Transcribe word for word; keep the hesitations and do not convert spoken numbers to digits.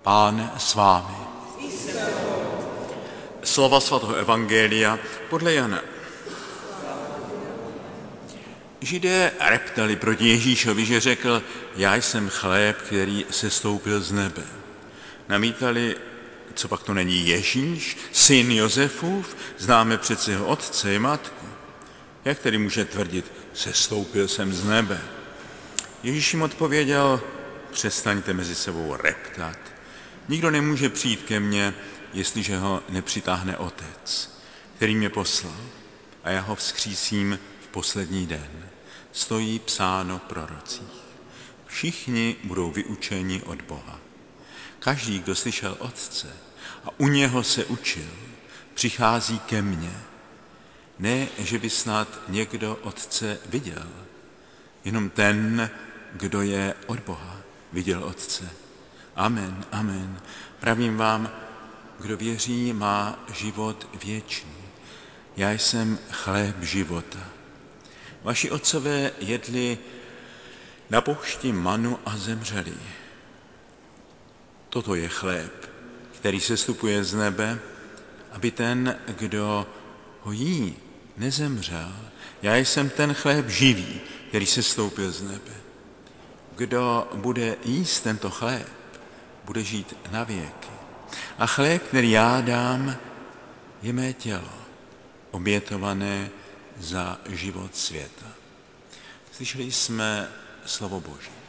Pán s vámi. Slova svatého evangelia podle Jana. Židé reptali proti Ježíšovi, že řekl, já jsem chléb, který sestoupil z nebe. Namítali, co pak to není Ježíš, syn Josefův, známe přece jeho otce i matku. Jak tedy může tvrdit, sestoupil jsem z nebe? Ježíš jim odpověděl, přestaňte mezi sebou reptat. Nikdo nemůže přijít ke mně, jestliže ho nepřitáhne Otec, který mě poslal, a já ho vzkřísím v poslední den. Stojí psáno v prorocích. Všichni budou vyučeni od Boha. Každý, kdo slyšel Otce a u něho se učil, přichází ke mně. Ne, že by snad někdo Otce viděl, jenom ten, kdo je od Boha, viděl Otce. Amen, amen. Pravím vám, kdo věří, má život věčný. Já jsem chléb života. Vaši otcové jedli na poušti manu a zemřeli. Toto je chléb, který sestupuje z nebe, aby ten, kdo ho jí, nezemřel. Já jsem ten chléb živý, který sestoupil z nebe. Kdo bude jíst tento chléb, bude žít na věky. A chléb, který já dám, je mé tělo, obětované za život světa. Slyšeli jsme slovo Boží.